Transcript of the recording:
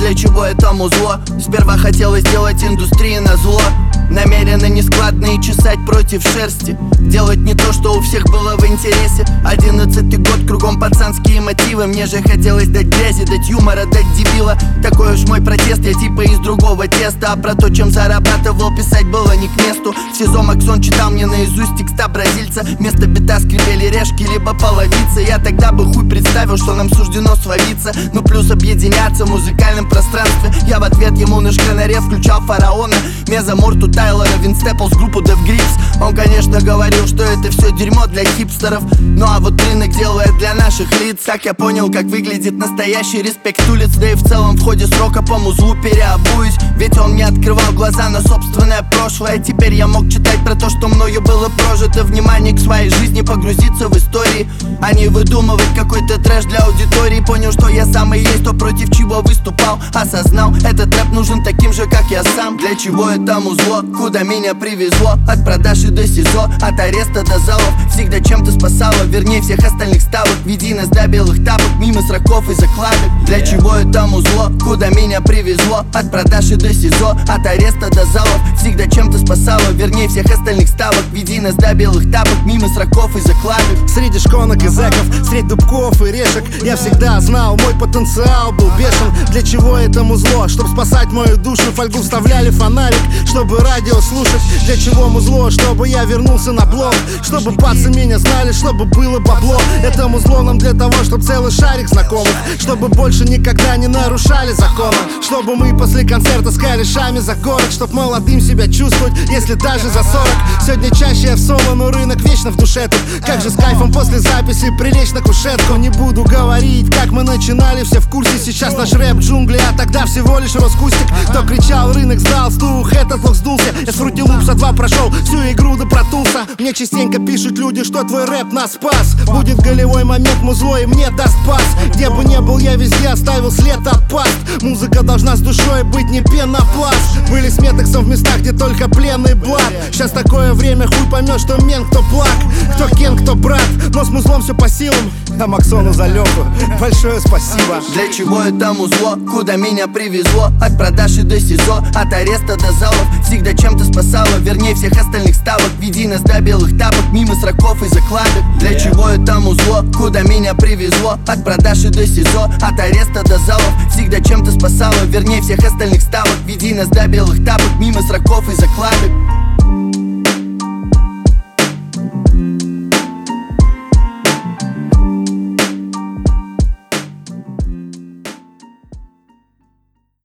для чего это музло. Сперва хотелось сделать индустрии назло, намеренно нескладно и чесать против шерсти, делать не то, что у всех было в интересе. 11-й год, кругом пацанские мотивы. Мне же хотелось дать грязи, дать юмора, дать дебила. Такой уж мой протест, я типа из другого теста. А про то, чем зарабатывал, писать было не к месту. В СИЗО Максон читал мне наизусть текста бразильца. Вместо бита скрипели решки, либо половицы. Я тогда бы хуй представил, что нам суждено свалиться. Ну плюс объединяться в музыкальном пространстве. Я в ответ ему на шканаре включал фараона, Мезоморту Тайлора, Винстеплс, группу Dev Grips. Он, конечно, говорил, что это все дерьмо для хипстеров, ну а вот рынок делает для наших лиц. Так я понял, как выглядит настоящий респект улиц. Да и в целом в ходе срока по музлу переобуюсь, ведь он мне открывал глаза на собственное прошлое. Теперь я мог читать про то, что мною было прожито. Внимание к своей жизни, погрузиться в истории, а не выдумывать какой-то трэш для аудитории. Понял, что я сам и есть то, против чего выступал. Осознал, этот рэп нужен таким же, как я сам. Для чего это музло, куда меня привезло? От продаж и до СИЗО, от ареста до залов. Всегда чем-то спасало, вернее всех остальных ставок. Веди нас до белых тапок, мимо сроков и закладок. Для чего это музло, куда меня привезло? От продаж и до СИЗО, от ареста до залов. Всегда чем-то спасало, вернее всех остальных ставок. Веди нас до белых тапок, мимо сроков и закладок. Среди шконок и зэков, среди дубков и решек, я всегда знал, мой потенциал был бешен. Для чего это музло? Чтоб спасать мою душу, фольгу вставляли фонарик, чтобы радио слушать. Для чего музло? Чтобы я вернулся на блог, чтобы пацы меня знали, чтобы было бабло. Это музло нам для того, чтобы целый шарик знакомых, чтобы больше никогда не нарушали закона, чтобы мы после концерта с корешами за город, чтоб молодым себя чувствовать, если даже за 40. Сегодня чаще я в соло, но рынок вечно в душе тут. Как же с кайфом после записи прилечь на кушетку. Не буду говорить, как мы начинали, все в курсе. Сейчас наш рэп джунгли, а тогда всего лишь роскустик. Кто кричал, рынок сдал стух, этот лох сдулся. Я с Fruity Loops 2 прошел, всю игру да протулся. Мне частенько пишут люди, что твой рэп нас спас. Будет голевой момент, музло и мне даст пас. Где бы не был, я везде оставил след от паст. Музыка должна с душой быть, не пенопласт. Были с метексом в местах, где только пленный блат. Сейчас такое время, хуй поймешь, что мен, кто плак, кто кен, кто брат. Но с музлом все по силам, а Максону за Леху большое спасибо. Для чего это музло, куда меня привезло? От продаж и до СИЗО, от ареста до залов. Всегда чем-то спасало, вернее всех остальных ставок. Веди нас до белых тапок, мимо сроков и закладок. Для чего это музло, куда меня привезло? От продаж и до СИЗО, от ареста до залов. Всегда чем-то спасало, вернее всех остальных ставок. Веди нас до белых тапок, мимо сроков и закладок.